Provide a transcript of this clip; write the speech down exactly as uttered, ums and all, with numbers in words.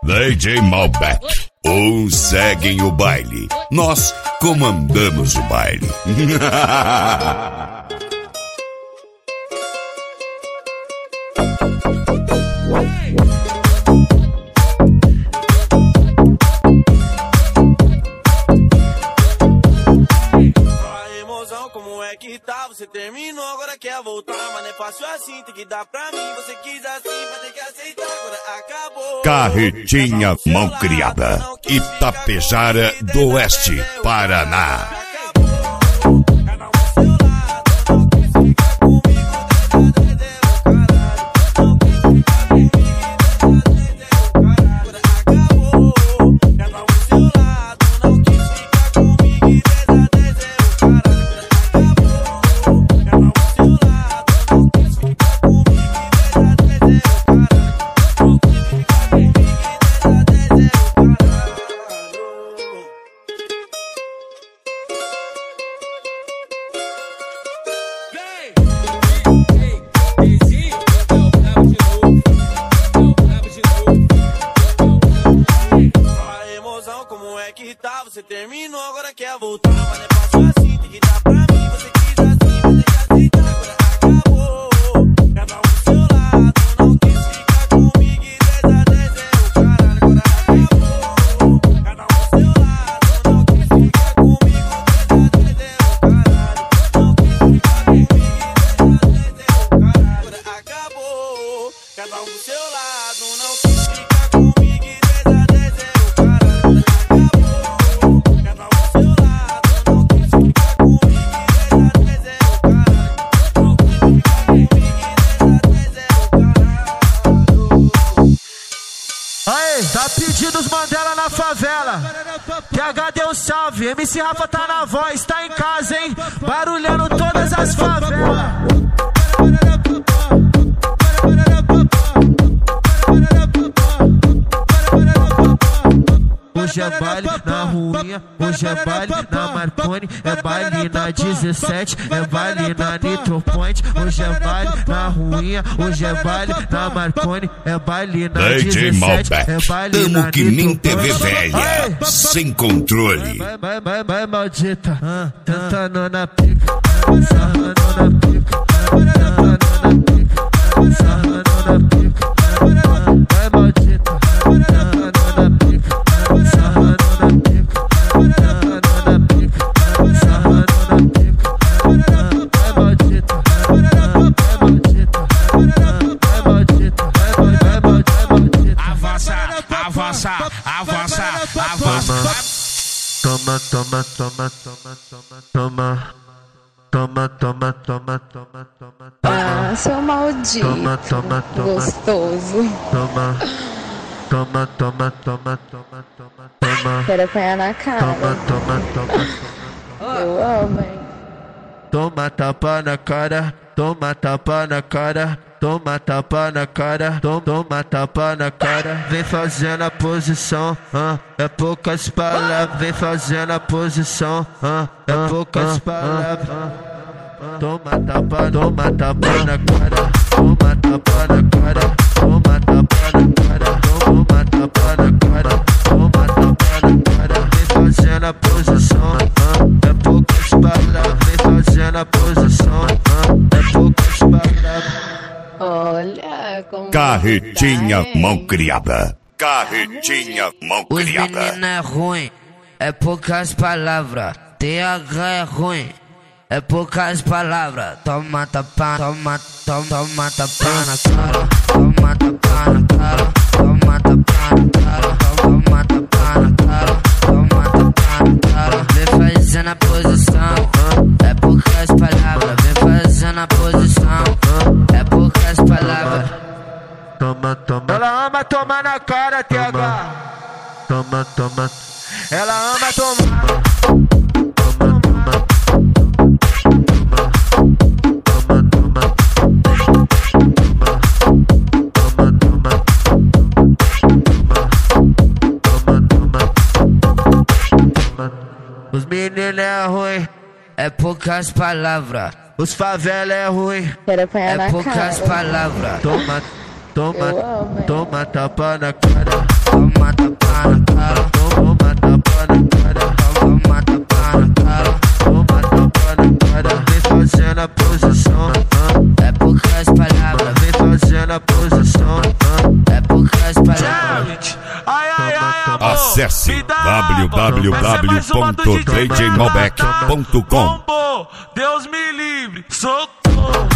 D J Malbec. Uns seguem o baile, nós comandamos o baile. Como é que tá? Você terminou, agora quer voltar. Mas não é fácil assim, tem que dar pra mim. Você quis assim, vai ter que aceitar. Agora acabou. Carretinha Mão Criada, Itapejara do Oeste, Paraná. Como é que tá? Você terminou, agora quer voltar. Mas não é fácil assim, tem que dar pra mim. Você quis assim, vai ter que aceitar. Agora acabou. Cada um do seu lado, não quis ficar comigo. E dez a dez é o caralho. Agora acabou. Cada um do seu lado, não quis ficar comigo. dez a dez é o caralho. Não quis ficar comigo. dez a dez é o caralho. Agora acabou. Cada um do seu lado, não quis ficar comigo. dez a dez é o caralho. Tá pedindo os Mandela na favela. T H deu um salve. M C Rafa tá na voz, tá em casa, hein? Barulhando todas as favelas. Hoje é baile na ruinha, hoje é baile na Marconi, é baile na dezessete, é baile na Nitro Point. Hoje é baile na ruinha, hoje é baile na Marconi, é baile na dezessete, é baile na Nitro Point. Tamo que nem T V velha, sem controle. Vai, vai, vai, vai, maldita, tentando na pica, sarrando na pica, tentando na pica, sarrando na pica. Vai, maldita, tentando na pica. Sarrando na pica, sarrando na pica, sarrando na pica. Vai maldita, vai maldita, vai maldita, vai maldita. Avança, avança, avança, avança. Toma, toma, toma, toma, toma, toma. Toma, toma, toma, toma, toma. Ah, seu maldito. Toma, toma, toma. Gostoso. Toma. Toma, toma, toma, toma, toma, toma. Quero apanhar na cara. Toma, toma, toma, toma. Eu amo, hein? Toma tapa na cara, toma tapa na cara, toma tapa na cara, toma, toma tapa na cara. Vem fazendo a posição, ah, é poucas palavras. Vem fazendo a posição, ah, é poucas palavras. Toma tapa, toma tapa na cara, toma tapa na cara, toma tapa na cara, toma tapa na cara, toma tapa na cara. Vem fazendo a posição, ah, é poucas palavras. Vem fazendo a posição, ah, é poucas palavras. Olha como Carretinha tá, hein? Mão Criada, Carretinha Mão Os Criada. meninos é ruim, é poucas palavras. T H é ruim, é poucas palavras. Toma tapa, toma, toma, toma tapa na cara, toma tapa na cara, toma tapa na cara, toma tapa na cara, toma tapa na cara. Vem fazendo a posição, é poucas palavras. Vem fazendo a posição, é poucas palavras. Toma, toma. Ela ama tomar na cara, T H. Toma, toma. Ela ama tomar. Toma, toma. Toma, toma. Toma, toma. Os meninos é ruim, É poucas palavras. os favela é ruim, Quero apanhar É na poucas cara. palavras. toma, toma, Eu amo, hein? toma tapa na cara, toma tapa na cara, toma tapa na cara, toma tapa na cara, toma tapa na cara, vem fazendo a posição, é poucas palavras, vem fazendo a posição, é poucas palavras. Ai, ai, ai, amor. Acesse w w w ponto d j malbec ponto com. Deus me livre, socorro.